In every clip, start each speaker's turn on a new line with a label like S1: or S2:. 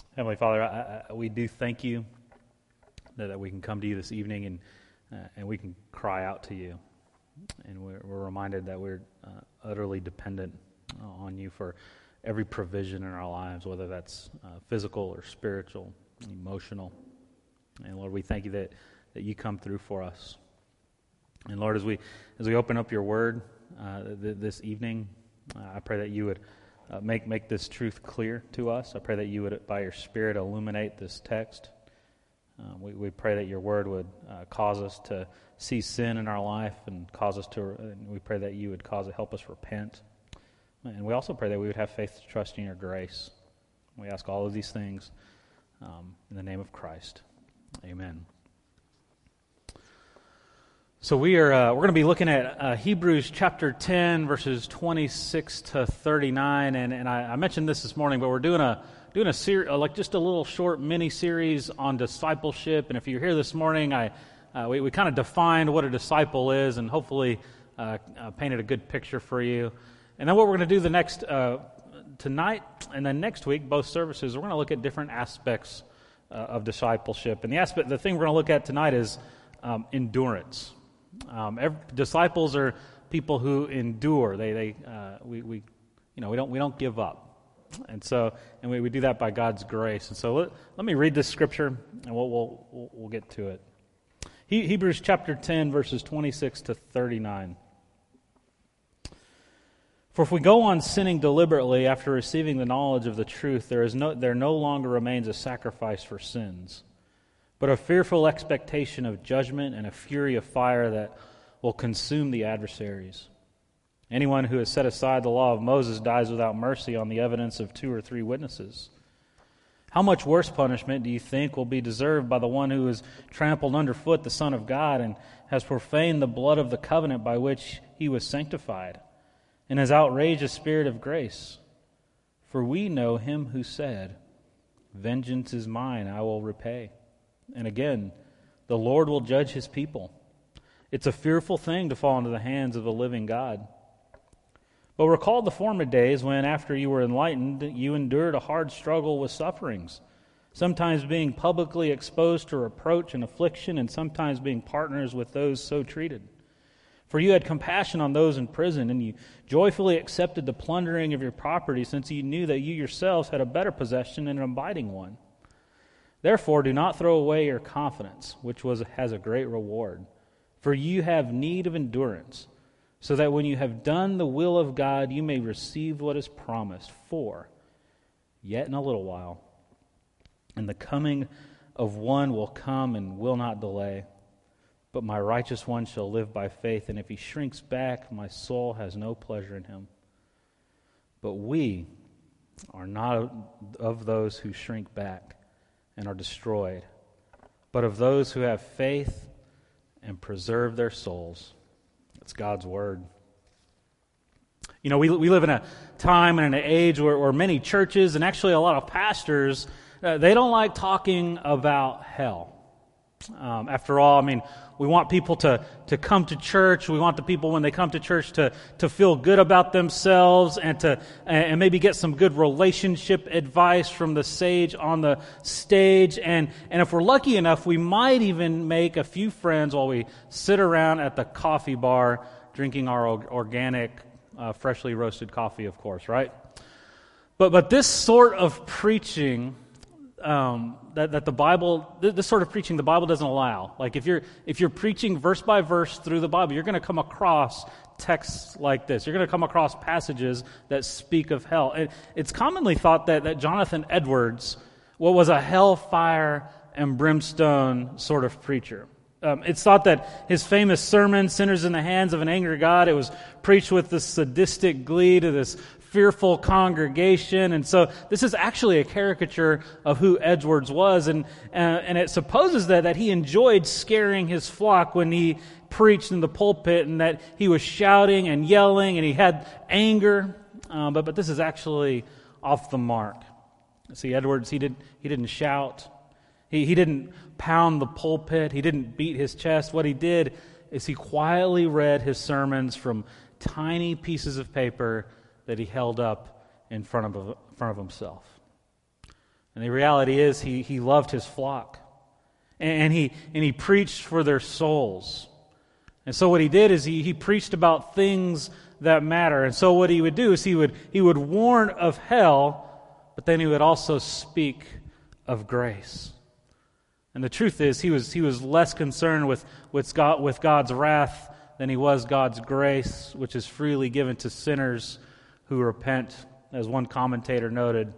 S1: Heavenly Father, we do thank you that we can come to you this evening and we can cry out to you. And we're reminded that we're utterly dependent on you for every provision in our lives, whether that's physical or spiritual, emotional. And Lord, we thank you that you come through for us. And Lord, as we open up your word this evening, I pray that you would make this truth clear to us. I pray that you would, by your Spirit, illuminate this text. We pray that your word would cause us to see sin in our life and we pray that you would help us repent. And we also pray that we would have faith to trust in your grace. We ask all of these things in the name of Christ. Amen. So we're going to be looking at Hebrews chapter 10, verses 26 to 39, and I mentioned this morning, but we're doing a series, like just a little short mini series on discipleship. And if you're here this morning, we kind of defined what a disciple is, and hopefully painted a good picture for you. And then what we're going to do the next tonight and then next week, both services, we're going to look at different aspects of discipleship. And the thing we're going to look at tonight is endurance. Disciples are people who endure. We don't give up, and we do that by God's grace. And so let me read this scripture, and we'll get to it. Hebrews chapter 10, verses 26 to 39. For if we go on sinning deliberately after receiving the knowledge of the truth, there no longer remains a sacrifice for sins, but a fearful expectation of judgment and a fury of fire that will consume the adversaries. Anyone who has set aside the law of Moses dies without mercy on the evidence of 2 or 3 witnesses. How much worse punishment do you think will be deserved by the one who has trampled underfoot the Son of God and has profaned the blood of the covenant by which he was sanctified, and has outraged the Spirit of grace? For we know him who said, "Vengeance is mine, I will repay." And again, the Lord will judge his people. It's a fearful thing to fall into the hands of the living God. But recall the former days when, after you were enlightened, you endured a hard struggle with sufferings, sometimes being publicly exposed to reproach and affliction, and sometimes being partners with those so treated. For you had compassion on those in prison, and you joyfully accepted the plundering of your property, since you knew that you yourselves had a better possession and an abiding one. Therefore, do not throw away your confidence, which has a great reward. For you have need of endurance, so that when you have done the will of God, you may receive what is promised. For, yet in a little while, and the coming of one will come and will not delay. But my righteous one shall live by faith, and if he shrinks back, my soul has no pleasure in him. But we are not of those who shrink back and are destroyed, but of those who have faith and preserve their souls. That's God's word. You know, we live in a time and an age where many churches, and actually a lot of pastors, they don't like talking about hell. After all, I mean, we want people to come to church. We want the people, when they come to church, to feel good about themselves and maybe get some good relationship advice from the sage on the stage. And if we're lucky enough, we might even make a few friends while we sit around at the coffee bar drinking our organic, freshly roasted coffee, of course, right? But this sort of preaching, that the Bible, this sort of preaching, the Bible doesn't allow. Like if you're preaching verse by verse through the Bible, you're going to come across texts like this. You're going to come across passages that speak of hell. It's commonly thought that Jonathan Edwards was a hellfire and brimstone sort of preacher. It's thought that his famous sermon, "Sinners in the Hands of an Angry God," it was preached with this sadistic glee to this fearful congregation. And so this is actually a caricature of who Edwards was, and it supposes that he enjoyed scaring his flock when he preached in the pulpit, and that he was shouting and yelling and he had anger. But this is actually off the mark. See, Edwards, he didn't shout. He didn't pound the pulpit. He didn't beat his chest. What he did is he quietly read his sermons from tiny pieces of paper that he held up in front of himself. And the reality is he loved his flock. And he preached for their souls. And so what he did is he preached about things that matter. And so what he would do is he would warn of hell, but then he would also speak of grace. And the truth is he was less concerned with God's wrath than he was God's grace, which is freely given to sinners who repent, as one commentator noted.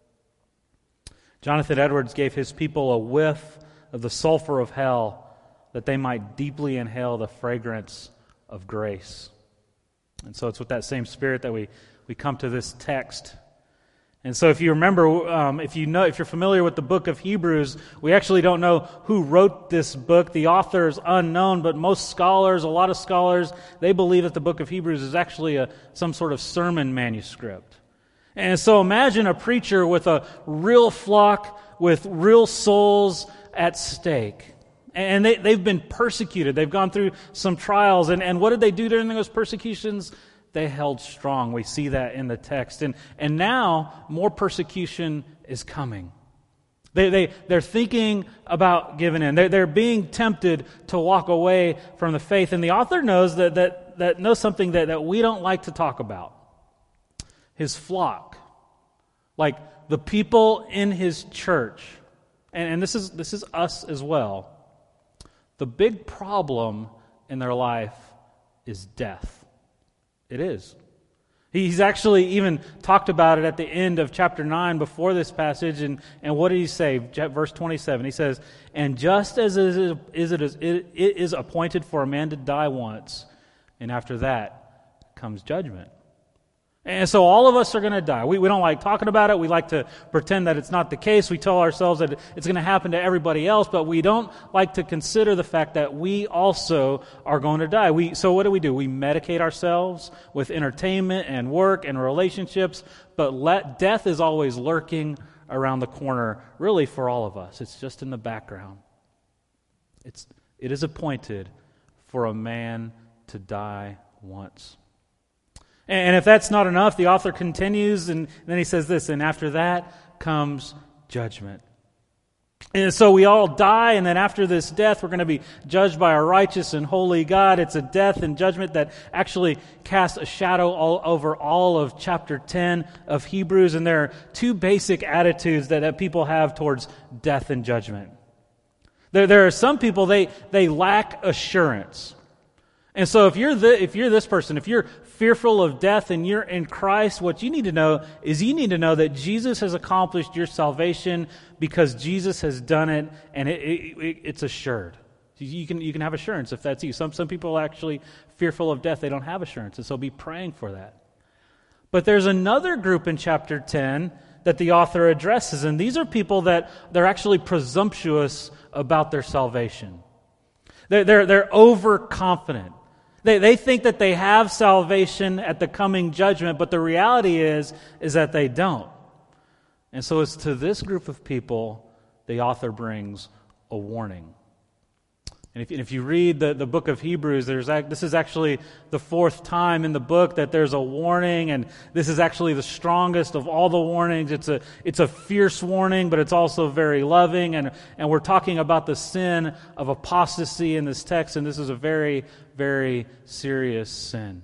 S1: Jonathan Edwards gave his people a whiff of the sulfur of hell that they might deeply inhale the fragrance of grace. And so it's with that same spirit that we come to this text. And so if you remember, if you're familiar with the book of Hebrews, we actually don't know who wrote this book. The author is unknown, but most scholars, a lot of scholars, they believe that the book of Hebrews is actually some sort of sermon manuscript. And so imagine a preacher with a real flock, with real souls at stake. And they've been persecuted. They've gone through some trials. And what did they do during those persecutions? They held strong. We see that in the text. And now more persecution is coming. They're thinking about giving in. They're being tempted to walk away from the faith. And the author knows that knows something that we don't like to talk about. His flock. Like the people in his church. And this is us as well. The big problem in their life is death. It is. He's actually even talked about it at the end of chapter 9 before this passage. And what did he say? Verse 27, he says, "And just as it is appointed for a man to die once, and after that comes judgment." And so all of us are going to die. We don't like talking about it. We like to pretend that it's not the case. We tell ourselves that it's going to happen to everybody else, but we don't like to consider the fact that we also are going to die. So what do? We medicate ourselves with entertainment and work and relationships, but death is always lurking around the corner, really for all of us. It's just in the background. It is appointed for a man to die once. And if that's not enough, the author continues, and then he says this, "And after that comes judgment." And so we all die, and then after this death, we're going to be judged by a righteous and holy God. It's a death and judgment that actually casts a shadow over all of chapter 10 of Hebrews, and there are two basic attitudes that people have towards death and judgment. There are some people, they lack assurance. And so if you're this person, if you're fearful of death and you're in Christ, what you need to know is you need to know that Jesus has accomplished your salvation because Jesus has done it, and it's assured. You can have assurance if that's you. Some people are actually fearful of death. They don't have assurance, and so be praying for that. But there's another group in chapter 10 that the author addresses, and these are people that they're actually presumptuous about their salvation. They're overconfident. They think that they have salvation at the coming judgment, but the reality is that they don't. And so it's to this group of people the author brings a warning. And if you read the book of Hebrews, this is actually the fourth time in the book that there's a warning, and this is actually the strongest of all the warnings. It's a fierce warning, but it's also very loving, and we're talking about the sin of apostasy in this text, and this is a very, very serious sin.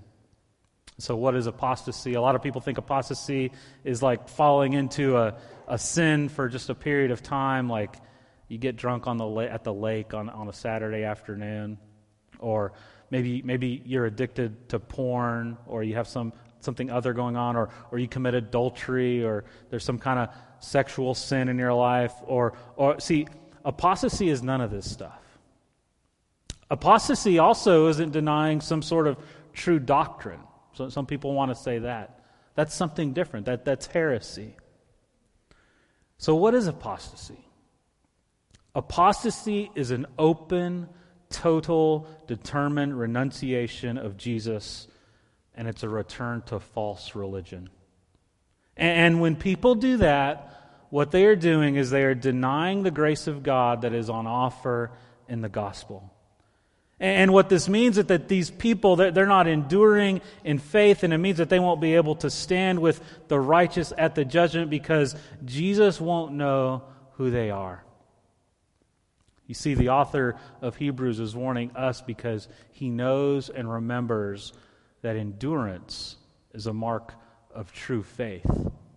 S1: So what is apostasy? A lot of people think apostasy is like falling into a sin for just a period of time, like you get drunk at the lake on a Saturday afternoon, or maybe you're addicted to porn, or you have something other going on, or you commit adultery, or there's some kind of sexual sin in your life, or see, apostasy is none of this stuff. Apostasy also isn't denying some sort of true doctrine. So some people want to say that. That's something different. That's heresy. So what is apostasy? Apostasy is an open, total, determined renunciation of Jesus, and it's a return to false religion. And when people do that, what they are doing is they are denying the grace of God that is on offer in the gospel. And what this means is that these people, they're not enduring in faith, and it means that they won't be able to stand with the righteous at the judgment because Jesus won't know who they are. You see, the author of Hebrews is warning us because he knows and remembers that endurance is a mark of true faith.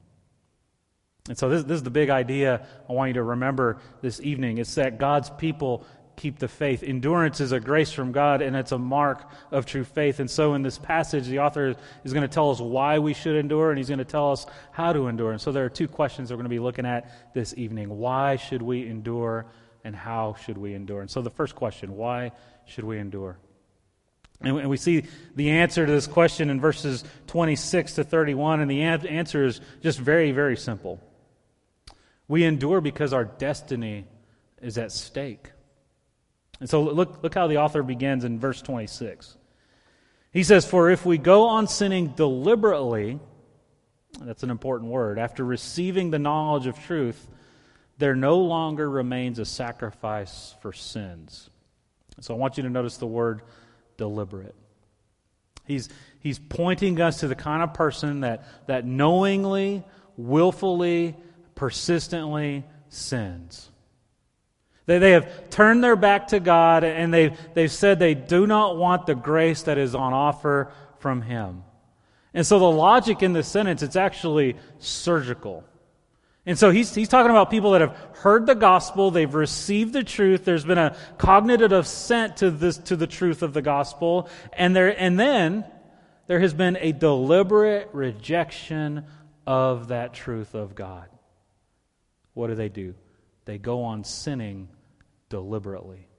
S1: And so this is the big idea I want you to remember this evening. It's that God's people keep the faith. Endurance is a grace from God, and it's a mark of true faith. And so in this passage, the author is going to tell us why we should endure, and he's going to tell us how to endure. And so there are two questions we're going to be looking at this evening. Why should we endure, and how should we endure? And so the first question, why should we endure? And we see the answer to this question in verses 26 to 31, and the answer is just very, very simple. We endure because our destiny is at stake. And so look how the author begins in verse 26. He says, "For if we go on sinning deliberately," that's an important word, "after receiving the knowledge of truth, there no longer remains a sacrifice for sins." So I want you to notice the word deliberate. He's pointing us to the kind of person that knowingly, willfully, persistently sins. They have turned their back to God, and they've said they do not want the grace that is on offer from Him. And so the logic in this sentence, it's actually surgical. And so he's talking about people that have heard the gospel, they've received the truth, there's been a cognitive assent to the truth of the gospel, and then there has been a deliberate rejection of that truth of God. What do? They go on sinning deliberately.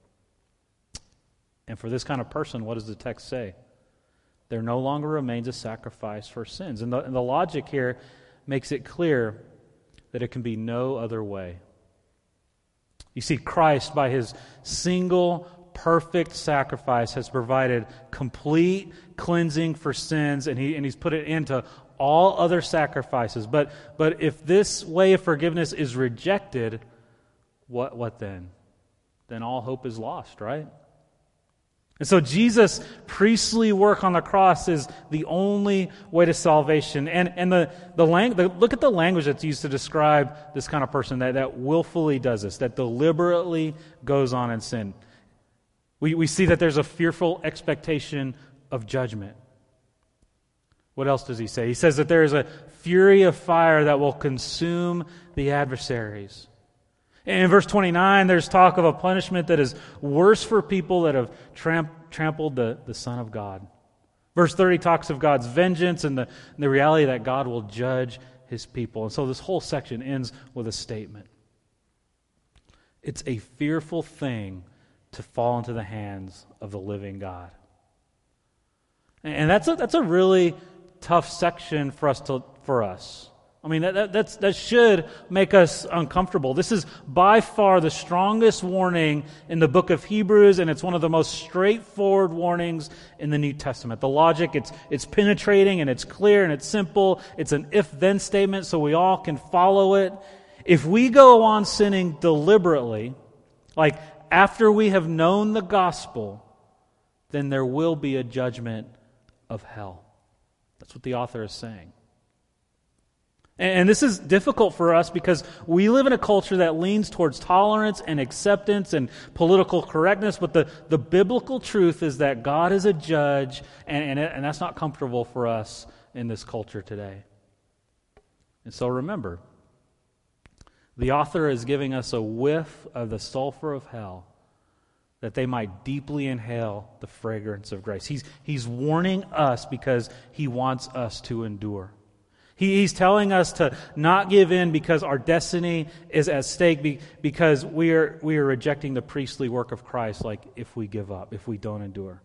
S1: And for this kind of person, what does the text say? There no longer remains a sacrifice for sins. And the logic here makes it clear that it can be no other way. You see, Christ, by His single perfect sacrifice, has provided complete cleansing for sins, and He's put it into all other sacrifices. But if this way of forgiveness is rejected, what then? Then all hope is lost, right? And so Jesus' priestly work on the cross is the only way to salvation. And look at the language that's used to describe this kind of person that willfully does this, that deliberately goes on in sin. We see that there's a fearful expectation of judgment. What else does he say? He says that there is a fury of fire that will consume the adversaries. In verse 29, there's talk of a punishment that is worse for people that have trampled the Son of God. Verse 30 talks of God's vengeance and the reality that God will judge His people. And so this whole section ends with a statement. It's a fearful thing to fall into the hands of the living God. And that's a really tough section for us. I mean, that should make us uncomfortable. This is by far the strongest warning in the book of Hebrews, and it's one of the most straightforward warnings in the New Testament. The logic, it's penetrating, and it's clear, and it's simple. It's an if-then statement, so we all can follow it. If we go on sinning deliberately, like after we have known the gospel, then there will be a judgment of hell. That's what the author is saying. And this is difficult for us because we live in a culture that leans towards tolerance and acceptance and political correctness, but the biblical truth is that God is a judge, and that's not comfortable for us in this culture today. And so remember, the author is giving us a whiff of the sulfur of hell that they might deeply inhale the fragrance of grace. He's warning us because he wants us to endure. He's telling us to not give in because our destiny is at stake, because we are rejecting the priestly work of Christ, like if we give up, if we don't endure.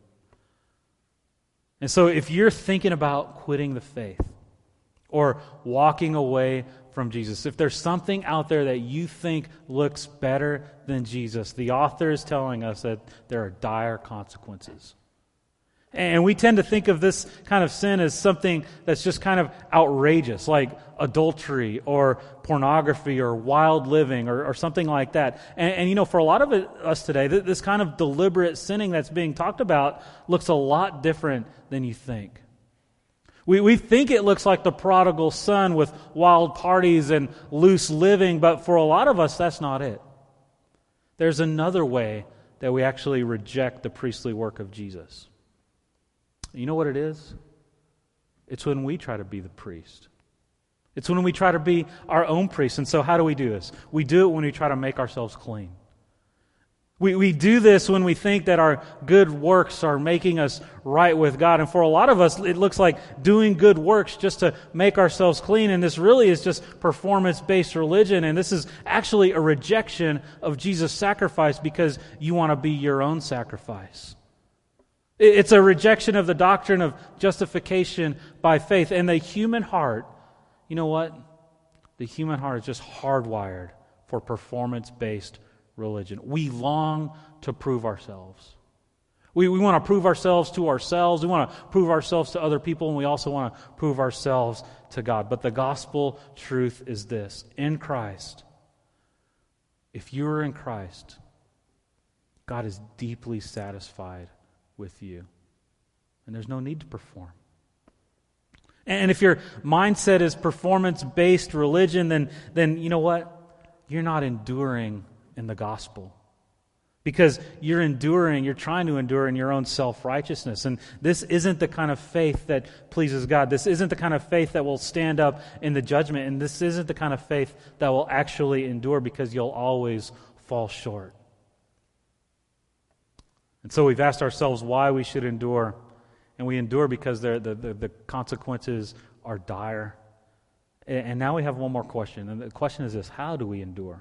S1: And so if you're thinking about quitting the faith or walking away from Jesus, if there's something out there that you think looks better than Jesus, the author is telling us that there are dire consequences. And we tend to think of this kind of sin as something that's just kind of outrageous, like adultery or pornography or wild living or something like that. And for a lot of us today, this kind of deliberate sinning that's being talked about looks a lot different than you think. We think it looks like the prodigal son with wild parties and loose living, but for a lot of us, that's not it. There's another way that we actually reject the priestly work of Jesus. You know what it is? It's when we try to be the priest. It's when we try to be our own priest. And so how do we do this? We do it when we try to make ourselves clean. We do this when we think that our good works are making us right with God. And for a lot of us, it looks like doing good works just to make ourselves clean. And this really is just performance-based religion. And this is actually a rejection of Jesus' sacrifice because you want to be your own sacrifice. It's a rejection of the doctrine of justification by faith. And the human heart, you know what? The human heart is just hardwired for performance-based religion. We long to prove ourselves. We want to prove ourselves to ourselves. We want to prove ourselves to other people, and we also want to prove ourselves to God. But the gospel truth is this. In Christ, if you are in Christ, God is deeply satisfied with you. And there's no need to perform. And if your mindset is performance-based religion, then you know what? You're not enduring in the gospel. Because you're trying to endure in your own self-righteousness. And this isn't the kind of faith that pleases God. This isn't the kind of faith that will stand up in the judgment. And this isn't the kind of faith that will actually endure because you'll always fall short. And so we've asked ourselves why we should endure. And we endure because the consequences are dire. And now we have one more question. And the question is this: how do we endure?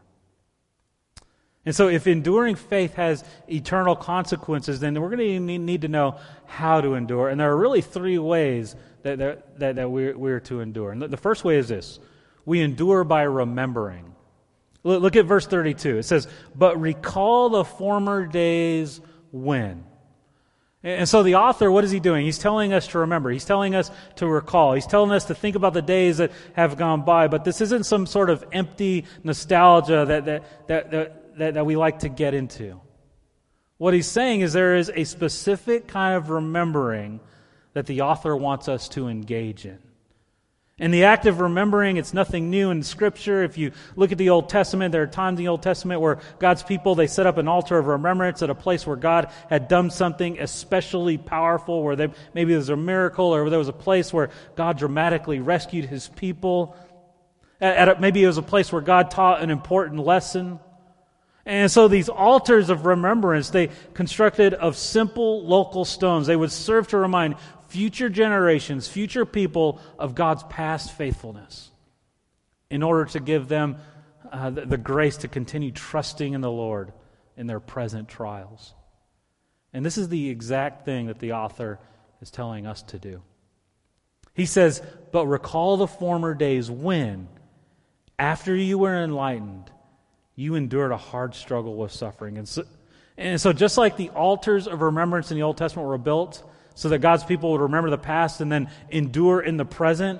S1: And so if enduring faith has eternal consequences, then we're going to need to know how to endure. And there are really three ways that we're to endure. And the first way is this: we endure by remembering. Look at verse 32. It says, "But recall the former days when." And so the author, what is he doing? He's telling us to remember. He's telling us to recall. He's telling us to think about the days that have gone by. But this isn't some sort of empty nostalgia that we like to get into. What he's saying is there is a specific kind of remembering that the author wants us to engage in. And the act of remembering, it's nothing new in Scripture. If you look at the Old Testament, there are times in the Old Testament where God's people, they set up an altar of remembrance at a place where God had done something especially powerful, where maybe there was a miracle, or there was a place where God dramatically rescued His people. Maybe it was a place where God taught an important lesson. And so these altars of remembrance, they constructed of simple local stones. They would serve to remind future generations, future people of God's past faithfulness in order to give them the grace to continue trusting in the Lord in their present trials. And this is the exact thing that the author is telling us to do. He says, "But recall the former days when, after you were enlightened, you endured a hard struggle with suffering." And so just like the altars of remembrance in the Old Testament were built so that God's people would remember the past and then endure in the present,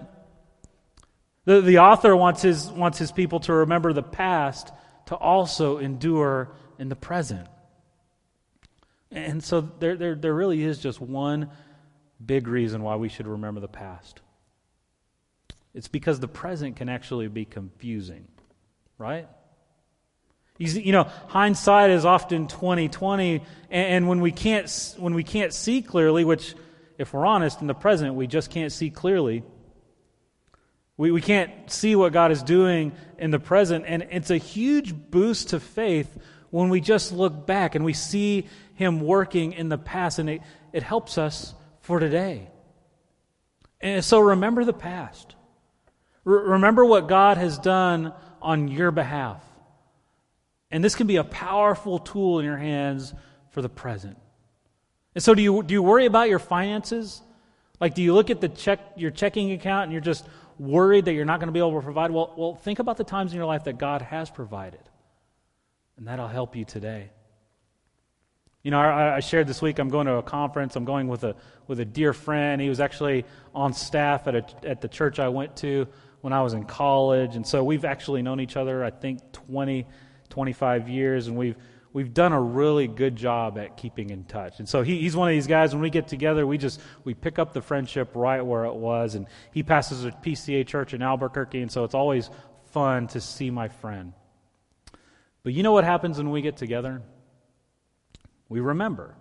S1: the author wants his people to remember the past to also endure in the present. And so there really is just one big reason why we should remember the past. It's because the present can actually be confusing, right? Hindsight is often 20/20, and when we can't see clearly, which, if we're honest, in the present we just can't see clearly. We can't see what God is doing in the present, and it's a huge boost to faith when we just look back and we see Him working in the past, and it helps us for today. And so remember the past. Remember what God has done on your behalf. And this can be a powerful tool in your hands for the present. And so do you worry about your finances? Like, do you look at your checking account and you're just worried that you're not going to be able to provide? Well, think about the times in your life that God has provided. And that'll help you today. You know, I shared this week I'm going to a conference. I'm going with a dear friend. He was actually on staff at the church I went to when I was in college. And so we've actually known each other, I think, 25 years. And we've done a really good job at keeping in touch. And so he's one of these guys, when we get together, we pick up the friendship right where it was. And he pastors a PCA church in Albuquerque, and so it's always fun to see my friend. But you know what happens when we get together? We remember.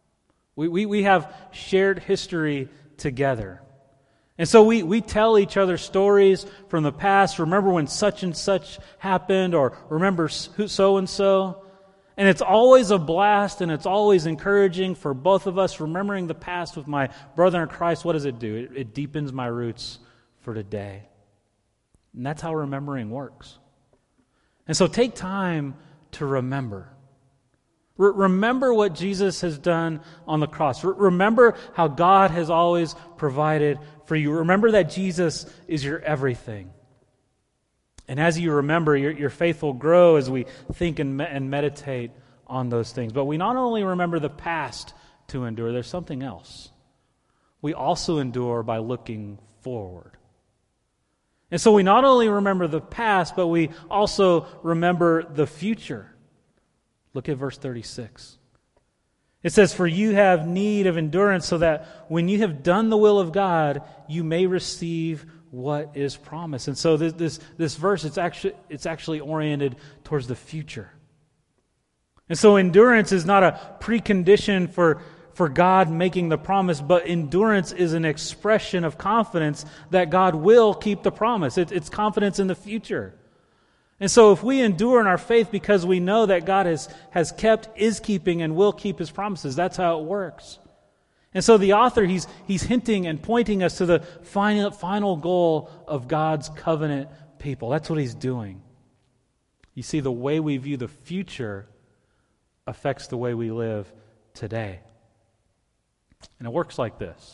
S1: We have shared history together. And so we tell each other stories from the past. Remember when such and such happened, or remember so and so. And it's always a blast, and it's always encouraging for both of us. Remembering the past with my brother in Christ, what does it do? It deepens my roots for today. And that's how remembering works. And so take time to remember. Remember what Jesus has done on the cross. Remember how God has always provided for you. Remember that Jesus is your everything. And as you remember, your faith will grow as we think and meditate on those things. But we not only remember the past to endure, there's something else. We also endure by looking forward. And so we not only remember the past, but we also remember the future. Look at verse 36. It says, "For you have need of endurance, so that when you have done the will of God, you may receive what is promised." And so this verse, it's actually oriented towards the future. And so endurance is not a precondition for God making the promise, but endurance is an expression of confidence that God will keep the promise. It's confidence in the future. And so if we endure in our faith because we know that God has kept, is keeping, and will keep His promises, that's how it works. And so the author, he's hinting and pointing us to the final goal of God's covenant people. That's what he's doing. You see, the way we view the future affects the way we live today. And it works like this.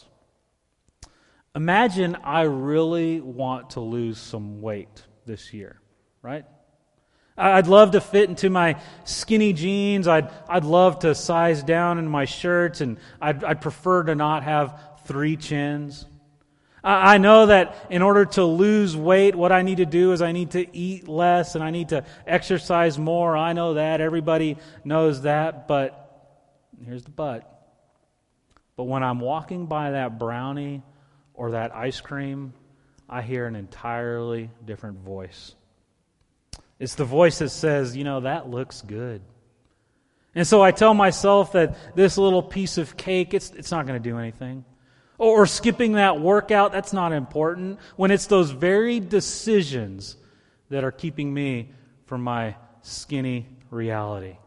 S1: Imagine I really want to lose some weight this year, right? I'd love to fit into my skinny jeans. I'd love to size down in my shirts, and I'd prefer to not have 3 chins. I know that in order to lose weight, what I need to do is I need to eat less and I need to exercise more. I know that. Everybody knows that. But here's the but. But when I'm walking by that brownie or that ice cream, I hear an entirely different voice. It's the voice that says, that looks good. And so I tell myself that this little piece of cake, it's not going to do anything. Or skipping that workout, that's not important. When it's those very decisions that are keeping me from my skinny reality.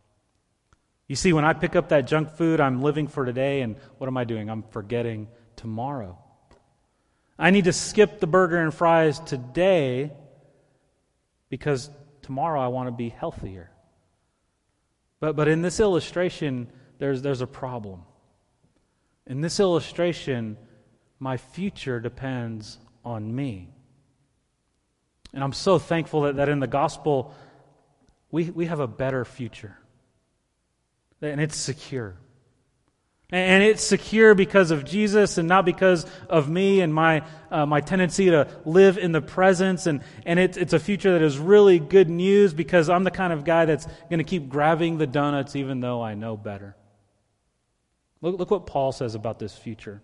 S1: You see, when I pick up that junk food, I'm living for today, and what am I doing? I'm forgetting tomorrow. I need to skip the burger and fries today because tomorrow I want to be healthier. But in this illustration, there's a problem. In this illustration, my future depends on me. And I'm so thankful that in the gospel, we have a better future. And it's secure. And it's secure because of Jesus and not because of me and my tendency to live in the presence. And it's a future that is really good news because I'm the kind of guy that's going to keep grabbing the donuts even though I know better. Look what Paul says about this future.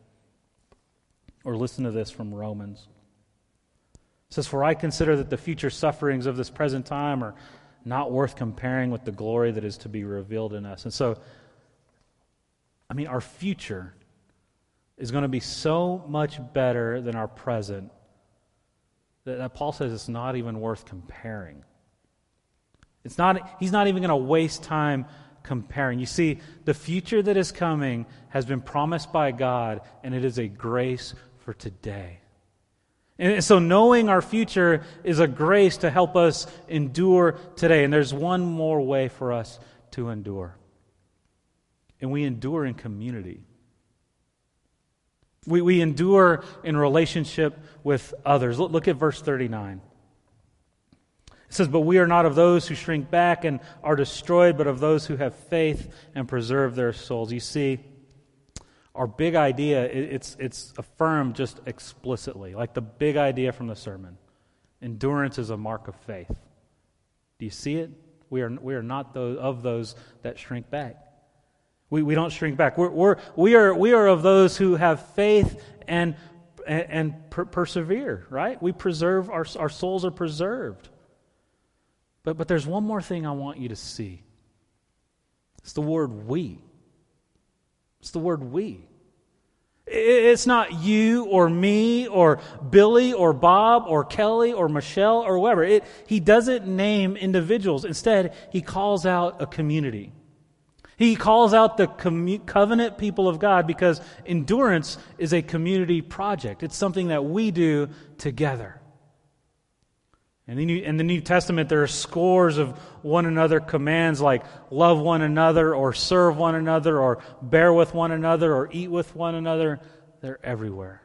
S1: Or listen to this from Romans. It says, "For I consider that the future sufferings of this present time are not worth comparing with the glory that is to be revealed in us." And so, our future is going to be so much better than our present that Paul says it's not even worth comparing. He's not even going to waste time comparing. You see, the future that is coming has been promised by God, and it is a grace for today. And so knowing our future is a grace to help us endure today. And there's one more way for us to endure. And we endure in community. We endure in relationship with others. Look at verse 39. It says, but we are not of those who shrink back and are destroyed, but of those who have faith and preserve their souls. You see, our big idea, it's affirmed just explicitly, like the big idea from the sermon. Endurance is a mark of faith. Do you see it? We are not those that shrink back. We don't shrink back. We are of those who have faith and persevere, right? We preserve, our souls are preserved. But there's one more thing I want you to see. It's the word we. It's the word we. It's not you or me or Billy or Bob or Kelly or Michelle or whoever. He doesn't name individuals. Instead, he calls out a community. He calls out the covenant people of God because endurance is a community project. It's something that we do together. And in the New Testament, there are scores of one another commands like love one another or serve one another or bear with one another or eat with one another. They're everywhere.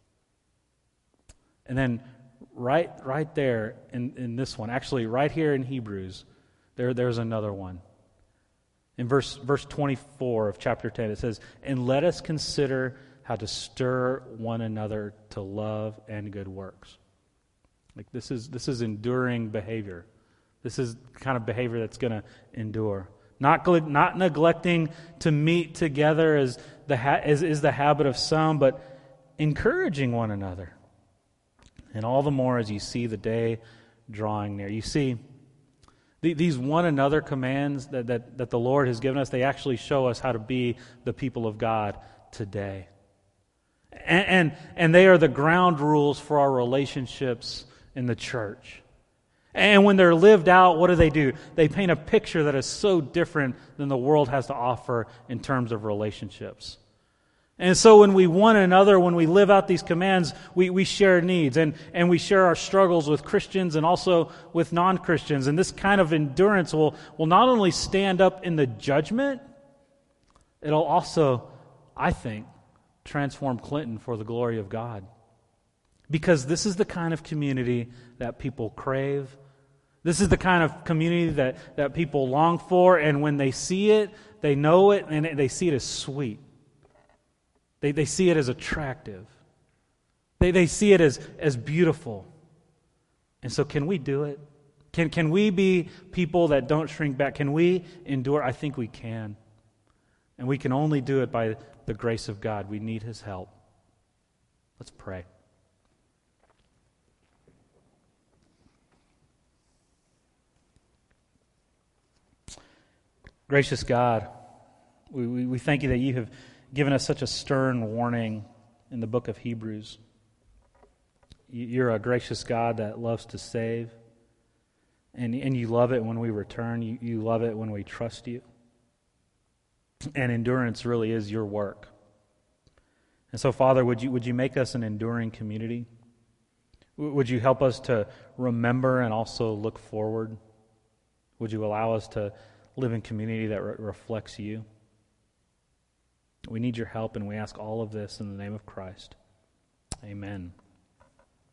S1: And then right there in this one, actually right here in Hebrews, there's another one. In verse 24 of chapter 10, it says, "And let us consider how to stir one another to love and good works." Like this is enduring behavior. This is the kind of behavior that's going to endure. Not neglecting to meet together is the habit of some, but encouraging one another. And all the more as you see the day drawing near. You see, these one another commands that the Lord has given us, they actually show us how to be the people of God today. And they are the ground rules for our relationships in the church. And when they're lived out, what do? They paint a picture that is so different than the world has to offer in terms of relationships. And so when we live out these commands, we share needs and we share our struggles with Christians and also with non-Christians. And this kind of endurance will not only stand up in the judgment, it'll also, I think, transform Clinton for the glory of God. Because this is the kind of community that people crave. This is the kind of community that people long for, and when they see it, they know it, and they see it as sweet. They see it as attractive. They see it as beautiful. And so can we do it? Can we be people that don't shrink back? Can we endure? I think we can. And we can only do it by the grace of God. We need His help. Let's pray. Gracious God, we thank you that you have given us such a stern warning in the book of Hebrews. You're a gracious God that loves to save, and you love it when we return. You love it when we trust you. And endurance really is your work. And so, Father, would you make us an enduring community? Would you help us to remember and also look forward? Would you allow us to live in community that reflects you? We need your help, and we ask all of this in the name of Christ. Amen.